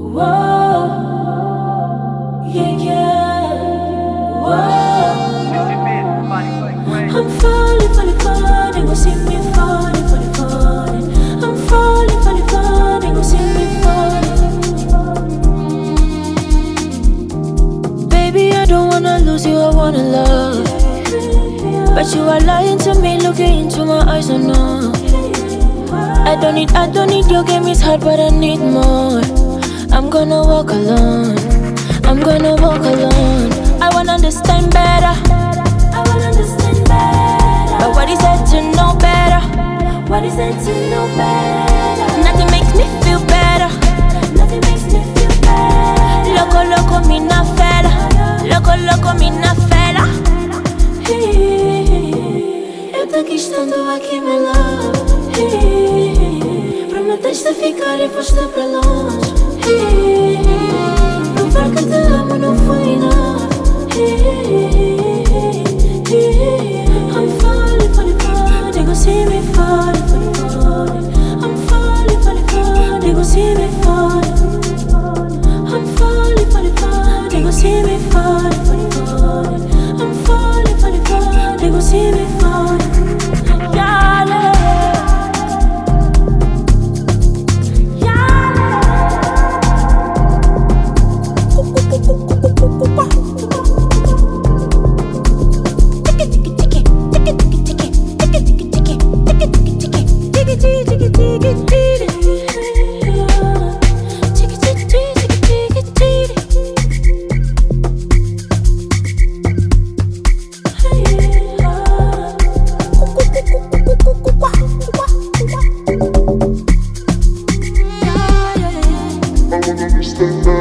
Yeah, yeah. Whoa. I'm falling, falling, falling. Go see me falling, falling, falling. I'm falling, falling, falling. Go see me falling. Baby, I don't wanna lose you, I wanna love. But you are lying to me, looking into my eyes, oh no. I don't need your game, it's hard, but I need more. I'm gonna walk alone, I'm gonna walk alone. I wanna understand better, I wanna understand better. But what is it to know better? What is it to know better? Nothing makes me feel better, nothing makes me feel better. Loco, loco, mi na fela. Loco, loco, mi na fela. Eu tô estando aqui, my love. Prometeste ficar e foste pra longe. Provar que te amo não foi enough. I'm falling, falling, falling. Go see me falling, falling, falling. I'm falling, falling, falling. Go see me falling. I'm falling, falling, falling. Go see me falling, falling, falling. I'm falling, falling, falling. Go see me falling. Understand that.